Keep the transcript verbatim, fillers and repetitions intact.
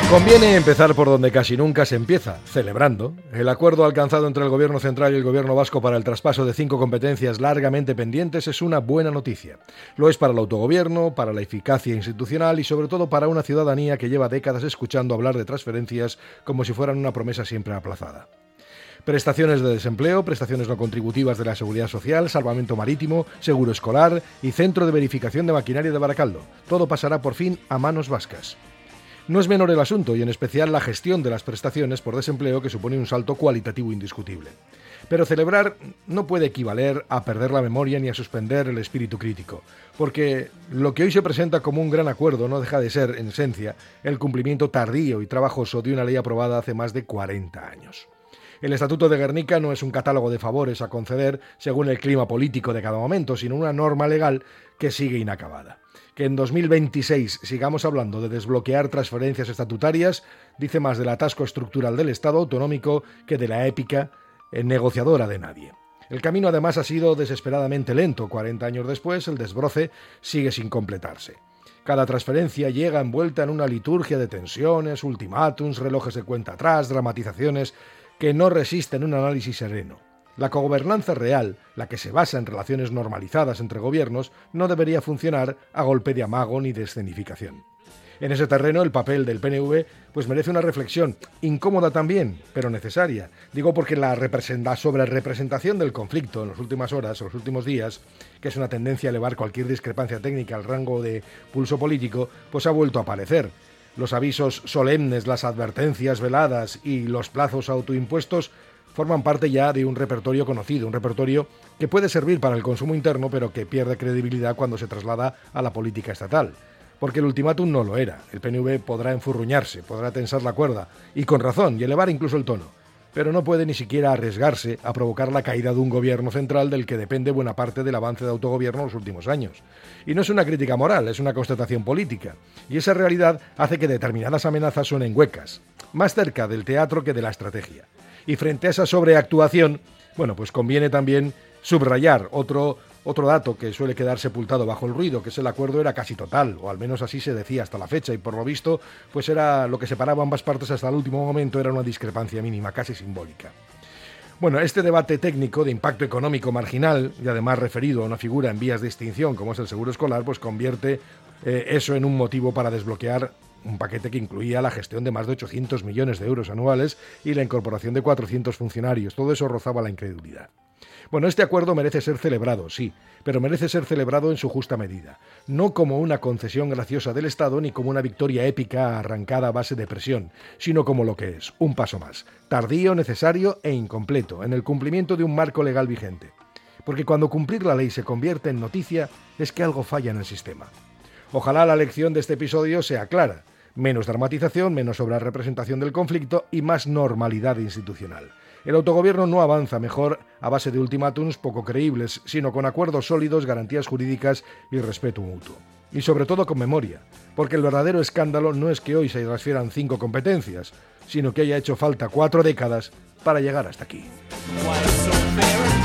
Conviene empezar por donde casi nunca se empieza, celebrando. El acuerdo alcanzado entre el Gobierno central y el Gobierno vasco para el traspaso de cinco competencias largamente pendientes es una buena noticia. Lo es para el autogobierno, para la eficacia institucional y sobre todo para una ciudadanía que lleva décadas escuchando hablar de transferencias como si fueran una promesa siempre aplazada. Prestaciones de desempleo, prestaciones no contributivas de la Seguridad Social, salvamento marítimo, seguro escolar y centro de verificación de maquinaria de Baracaldo. Todo pasará por fin a manos vascas. No es menor el asunto y en especial la gestión de las prestaciones por desempleo, que supone un salto cualitativo indiscutible. Pero celebrar no puede equivaler a perder la memoria ni a suspender el espíritu crítico, porque lo que hoy se presenta como un gran acuerdo no deja de ser, en esencia, el cumplimiento tardío y trabajoso de una ley aprobada hace más de cuarenta años. El Estatuto de Gernika no es un catálogo de favores a conceder según el clima político de cada momento, sino una norma legal que sigue inacabada. Que en dos mil veintiséis sigamos hablando de desbloquear transferencias estatutarias dice más del atasco estructural del Estado autonómico que de la épica negociadora de nadie. El camino además ha sido desesperadamente lento. cuarenta años después, el desbroce sigue sin completarse. Cada transferencia llega envuelta en una liturgia de tensiones, ultimátums, relojes de cuenta atrás, dramatizaciones que no resisten un análisis sereno. La cogobernanza real, la que se basa en relaciones normalizadas entre gobiernos, no debería funcionar a golpe de amago ni de escenificación. En ese terreno, el papel del P N V pues merece una reflexión, incómoda también, pero necesaria. Digo porque la representa, sobre representación del conflicto en las últimas horas o los últimos días, que es una tendencia a elevar cualquier discrepancia técnica al rango de pulso político, pues ha vuelto a aparecer. Los avisos solemnes, las advertencias veladas y los plazos autoimpuestos forman parte ya de un repertorio conocido, un repertorio que puede servir para el consumo interno, pero que pierde credibilidad cuando se traslada a la política estatal. Porque el ultimátum no lo era. El P N V podrá enfurruñarse, podrá tensar la cuerda, y con razón, y elevar incluso el tono, pero no puede ni siquiera arriesgarse a provocar la caída de un gobierno central del que depende buena parte del avance de autogobierno en los últimos años. Y no es una crítica moral, es una constatación política. Y esa realidad hace que determinadas amenazas suenen huecas, más cerca del teatro que de la estrategia. Y frente a esa sobreactuación, bueno, pues conviene también subrayar otro, otro dato que suele quedar sepultado bajo el ruido, que es el acuerdo era casi total, o al menos así se decía hasta la fecha, y por lo visto, pues era lo que separaba ambas partes hasta el último momento, era una discrepancia mínima, casi simbólica. Bueno, este debate técnico de impacto económico marginal, y además referido a una figura en vías de extinción como es el seguro escolar, pues convierte eh, eso en un motivo para desbloquear un paquete que incluía la gestión de más de ochocientos millones de euros anuales y la incorporación de cuatrocientos funcionarios. Todo eso rozaba la incredulidad. Bueno, este acuerdo merece ser celebrado, sí, pero merece ser celebrado en su justa medida. No como una concesión graciosa del Estado ni como una victoria épica arrancada a base de presión, sino como lo que es, un paso más, tardío, necesario e incompleto, en el cumplimiento de un marco legal vigente. Porque cuando cumplir la ley se convierte en noticia, es que algo falla en el sistema. Ojalá la lección de este episodio sea clara. Menos dramatización, menos sobrerepresentación del conflicto y más normalidad institucional. El autogobierno no avanza mejor a base de ultimátums poco creíbles, sino con acuerdos sólidos, garantías jurídicas y respeto mutuo. Y sobre todo con memoria, porque el verdadero escándalo no es que hoy se transfieran cinco competencias, sino que haya hecho falta cuatro décadas para llegar hasta aquí.